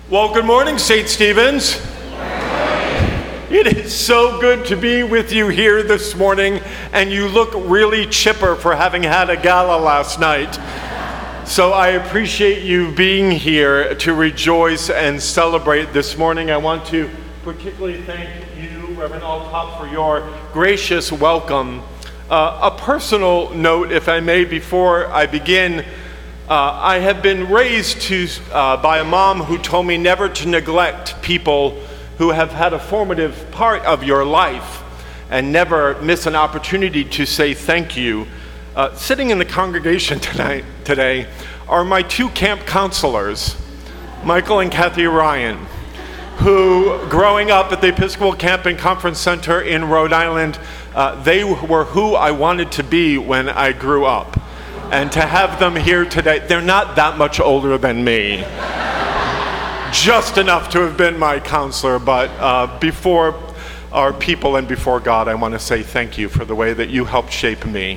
Well, good morning, St. Stephen's. It is so good to be with you here this morning, and you look really chipper for having had a gala last night. So I appreciate you being here to rejoice and celebrate this morning. I want to particularly thank you, Reverend Altop, for your gracious welcome. A personal note, if I may, before I begin. I have been raised by a mom who told me never to neglect people who have had a formative part of your life and never miss an opportunity to say thank you. Sitting in the congregation today are my two camp counselors, Michael and Kathy Ryan, who, growing up at the Episcopal Camp and Conference Center in Rhode Island, they were who I wanted to be when I grew up. And to have them here today, they're not that much older than me. Just enough to have been my counselor, but before our people and before God, I want to say thank you for the way that you helped shape me.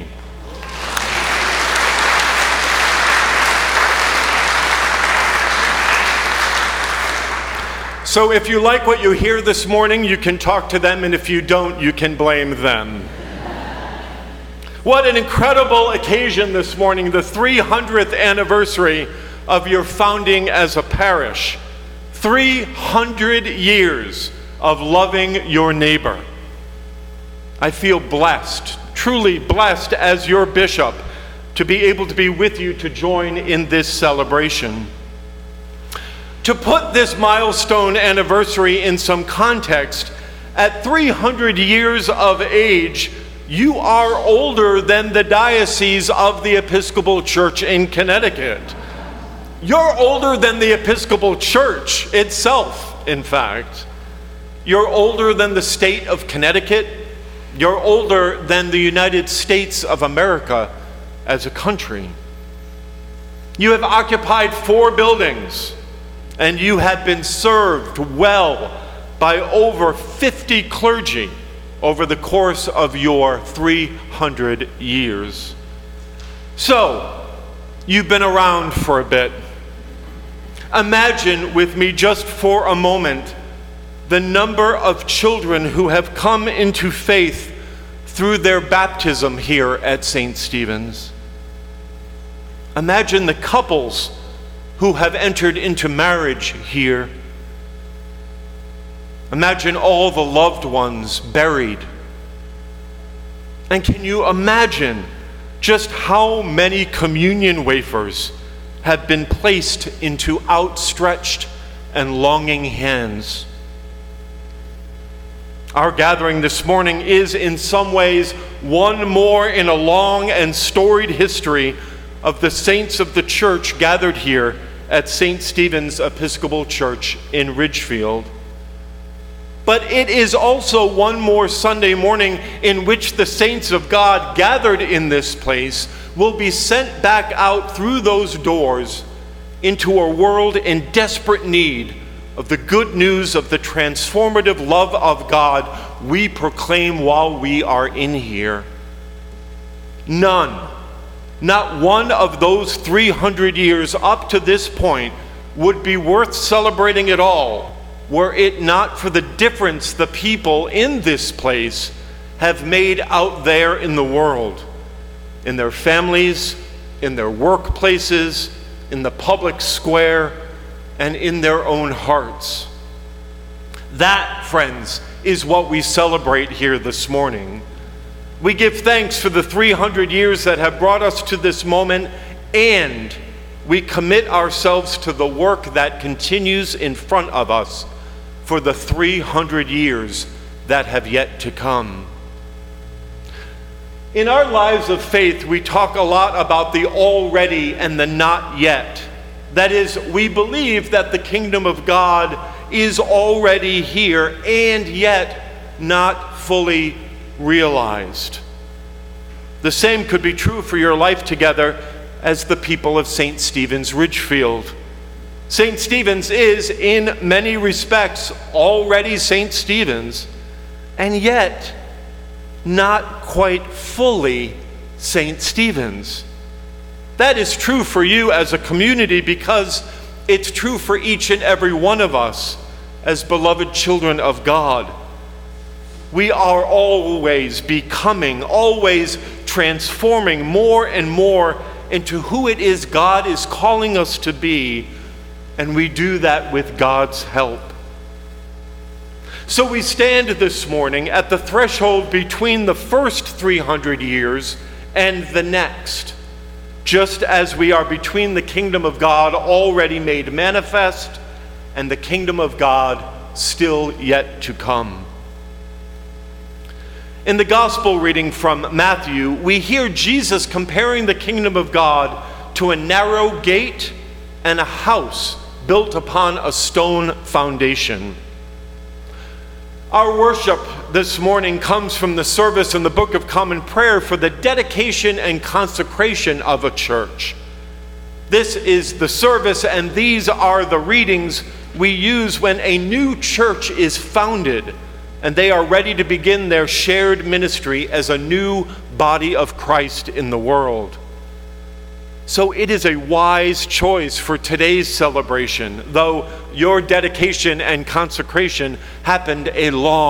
So if you like what you hear this morning, you can talk to them, and if you don't, you can blame them. What an incredible occasion this morning, the 300th anniversary of your founding as a parish. 300 years of loving your neighbor. I feel blessed, truly blessed as your bishop, to be able to be with you to join in this celebration. To put this milestone anniversary in some context, at 300 years of age, you are older than the Diocese of the Episcopal Church in Connecticut. You're older than the Episcopal Church itself, in fact. You're older than the state of Connecticut. You're older than the United States of America as a country. You have occupied 4 buildings, and you have been served well by over 50 clergy over the course of your 300 years. So, you've been around for a bit. Imagine with me just for a moment the number of children who have come into faith through their baptism here at St. Stephen's. Imagine the couples who have entered into marriage here. Imagine all the loved ones buried. And can you imagine just how many communion wafers have been placed into outstretched and longing hands? Our gathering this morning is in some ways one more in a long and storied history of the saints of the church gathered here at St. Stephen's Episcopal Church in Ridgefield. But it is also one more Sunday morning in which the saints of God gathered in this place will be sent back out through those doors into a world in desperate need of the good news of the transformative love of God we proclaim while we are in here. None, not one of those 300 years up to this point would be worth celebrating at all were it not for the difference the people in this place have made out there in the world, in their families, in their workplaces, in the public square, and in their own hearts. That, friends, is what we celebrate here this morning. We give thanks for the 300 years that have brought us to this moment, and we commit ourselves to the work that continues in front of us for the 300 years that have yet to come. In our lives of faith, we talk a lot about the already and the not yet. That is, we believe that the kingdom of God is already here and yet not fully realized. The same could be true for your life together as the people of St. Stephen's Ridgefield. St. Stephen's is, in many respects, already St. Stephen's, and yet not quite fully St. Stephen's. That is true for you as a community because It's true for each and every one of us as beloved children of God. We are always becoming, always transforming more and more into who it is God is calling us to be, and we do that with God's help. So we stand this morning at the threshold between the first 300 years and the next, just as we are between the kingdom of God already made manifest and the kingdom of God still yet to come. In the gospel reading from Matthew, we hear Jesus comparing the kingdom of God to a narrow gate and a house built upon a stone foundation. Our worship this morning comes from the service in the Book of Common Prayer for the dedication and consecration of a church. This is the service, and these are the readings we use when a new church is founded and they are ready to begin their shared ministry as a new body of Christ in the world. So it is a wise choice for today's celebration, though your dedication and consecration happened a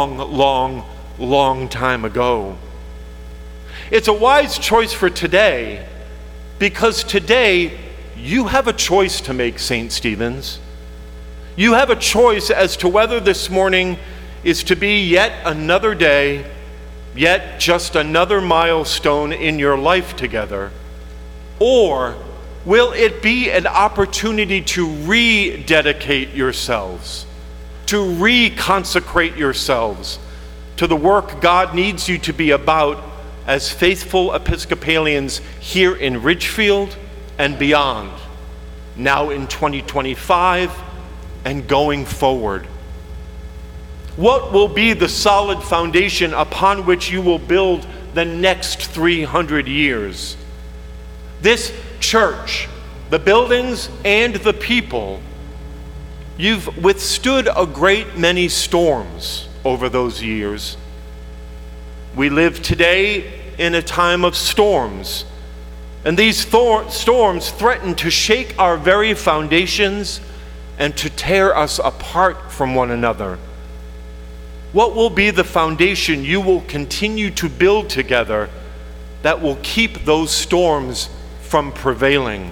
long time ago. It's a wise choice for today because today you have a choice to make, St. Stephen's. You have a choice as to whether this morning is to be yet another day, yet just another milestone in your life together, or will it be an opportunity to rededicate yourselves, to reconsecrate yourselves to the work God needs you to be about as faithful Episcopalians here in Ridgefield and beyond, now in 2025 and going forward? What will be the solid foundation upon which you will build the next 300 years? This church, the buildings and the people, you've withstood a great many storms over those years. We live today in a time of storms, and these storms threaten to shake our very foundations and to tear us apart from one another. What will be the foundation you will continue to build together that will keep those storms from prevailing?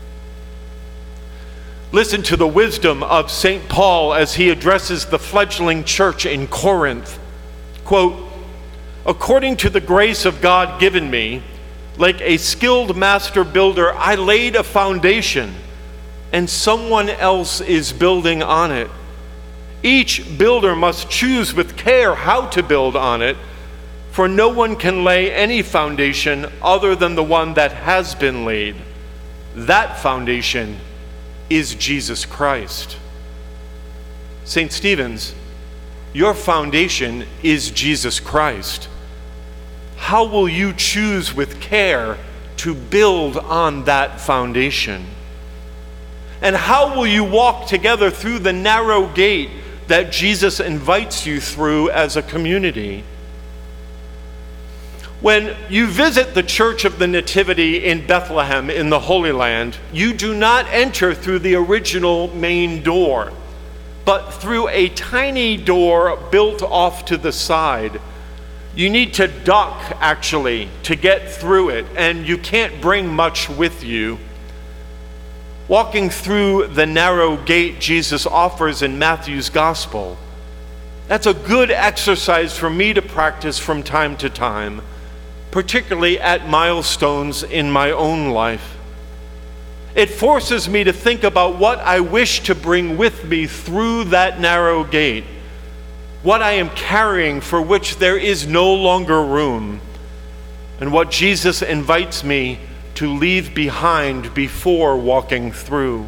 Listen to the wisdom of St. Paul as he addresses the fledgling church in Corinth. Quote, "According to the grace of God given me, like a skilled master builder, I laid a foundation, and someone else is building on it. Each builder must choose with care how to build on it, for no one can lay any foundation other than the one that has been laid. That foundation is Jesus Christ." St. Stephen's, your foundation is Jesus Christ. How will you choose with care to build on that foundation? And how will you walk together through the narrow gate that Jesus invites you through as a community? When you visit the Church of the Nativity in Bethlehem in the Holy Land, you do not enter through the original main door, but through a tiny door built off to the side. You need to duck, actually, to get through it, and you can't bring much with you. Walking through the narrow gate Jesus offers in Matthew's Gospel, that's a good exercise for me to practice from time to time, particularly at milestones in my own life. It forces me to think about what I wish to bring with me through that narrow gate, what I am carrying for which there is no longer room, and what Jesus invites me to leave behind before walking through.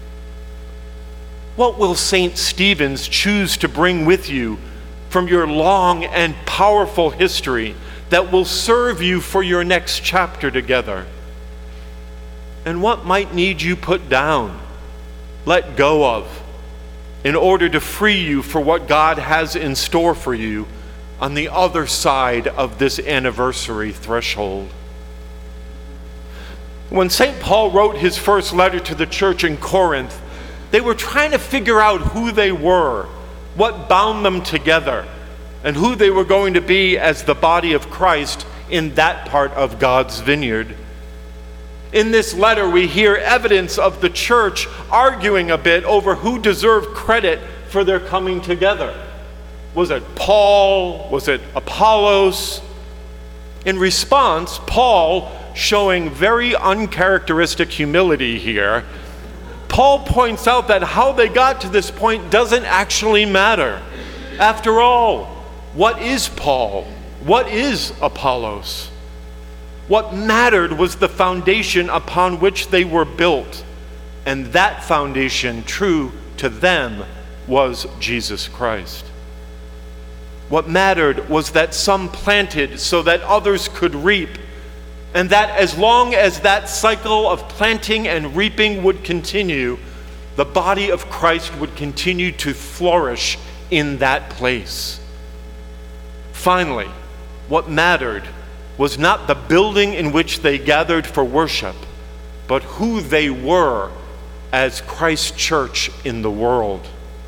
What will St. Stephen's choose to bring with you from your long and powerful history that will serve you for your next chapter together? And what might need you put down, let go of, in order to free you for what God has in store for you on the other side of this anniversary threshold? When St. Paul wrote his first letter to the church in Corinth, They were trying to figure out who they were, what bound them together, and who they were going to be as the body of Christ in that part of God's vineyard. In this letter, we hear evidence of the church arguing a bit over who deserved credit for their coming together. Was it Paul? Was it Apollos? In response, Paul, showing very uncharacteristic humility here, Paul points out that how they got to this point doesn't actually matter. After all, what is Paul? What is Apollos? What mattered was the foundation upon which they were built, and that foundation, true to them, was Jesus Christ. What mattered was that some planted so that others could reap, and that as long as that cycle of planting and reaping would continue, the body of Christ would continue to flourish in that place. Finally, what mattered was not the building in which they gathered for worship, but who they were as Christ's church in the world.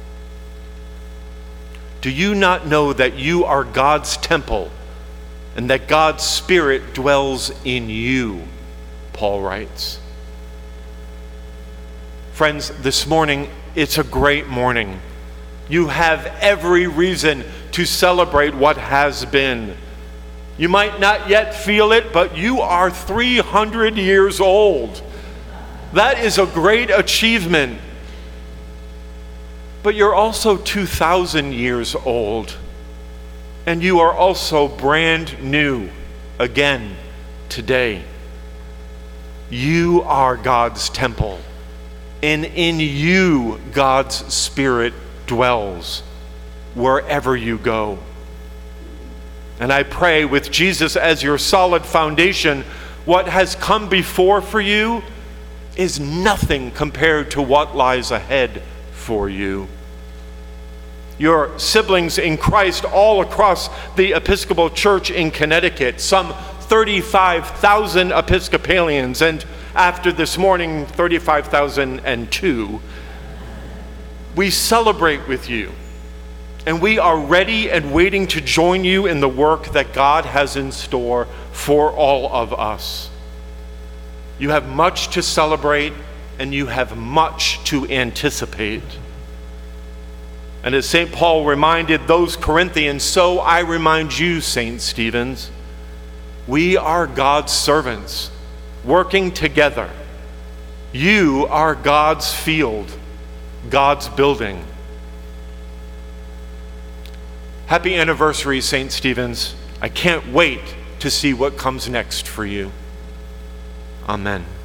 Do you not know that you are God's temple and that God's Spirit dwells in you? Paul writes. Friends, this morning, it's a great morning. You have every reason to celebrate what has been. You might not yet feel it, but you are 300 years old. That is a great achievement. But you're also 2,000 years old. And you are also brand new again today. You are God's temple. And in you, God's Spirit dwells wherever you go. And I pray, with Jesus as your solid foundation, what has come before for you is nothing compared to what lies ahead for you. Your siblings in Christ all across the Episcopal Church in Connecticut, some 35,000 Episcopalians, and after this morning, 35,002, we celebrate with you. And we are ready and waiting to join you in the work that God has in store for all of us. You have much to celebrate, and you have much to anticipate. And as St. Paul reminded those Corinthians, so I remind you, St. Stephen's, we are God's servants, working together. You are God's field, God's building. Happy anniversary, St. Stephen's. I can't wait to see what comes next for you. Amen.